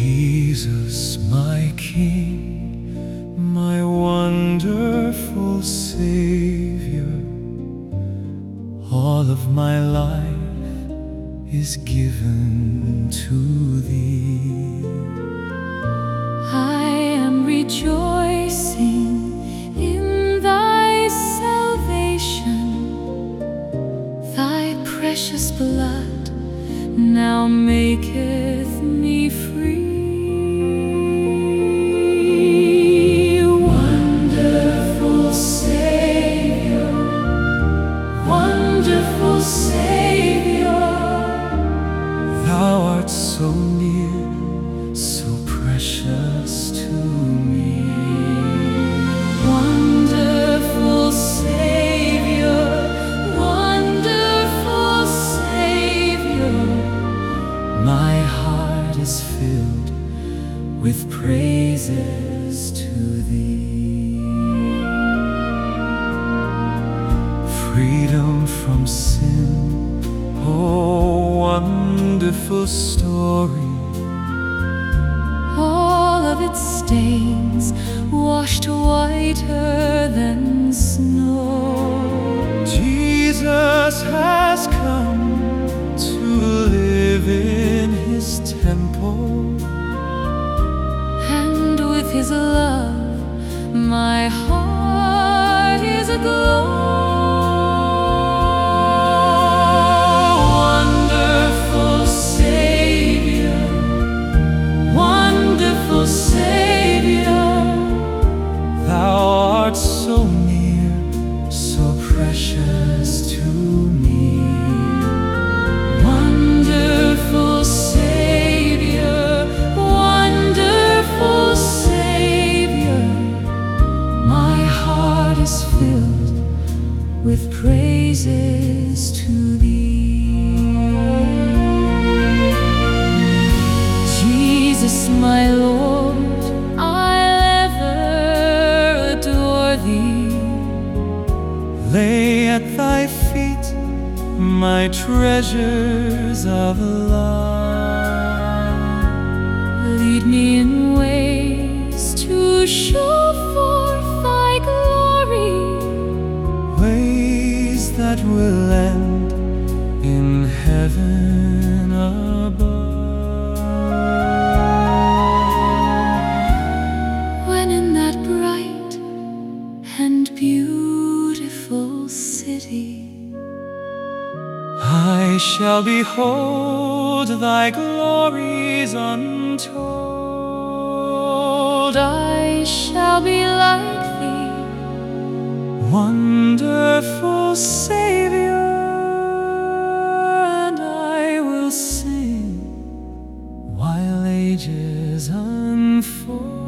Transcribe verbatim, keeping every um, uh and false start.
Jesus, my King, my wonderful Savior, all of my life is given to Thee. I am rejoicing in Thy salvation. Thy precious blood now maketh me free. Wonderful Savior, wonderful Savior, Thou art so near, so precious to me. wonderful Savior, wonderful Savior. My heart is filled with praises to Thee. Freedom from sin, oh wonderful story. All of its stains washed whiter than snow. Jesus has come to live in His temple, And with His love my heart is aglow. Wonderful Savior, wonderful Savior, Thou art so near, so precious to me. wonderful Savior, wonderful Savior. My heart is filled with praises to Thee. Jesus, my Lord, I'll ever adore Thee. Lay at Thy feet my treasures of love. Lead me in ways to show forth Thy glory, Ways that will end in heaven above. when in that bright and beautiful city I shall behold Thy glories untold. I shall be like Thee, Wonderful Savior, and I will sing while ages unfold.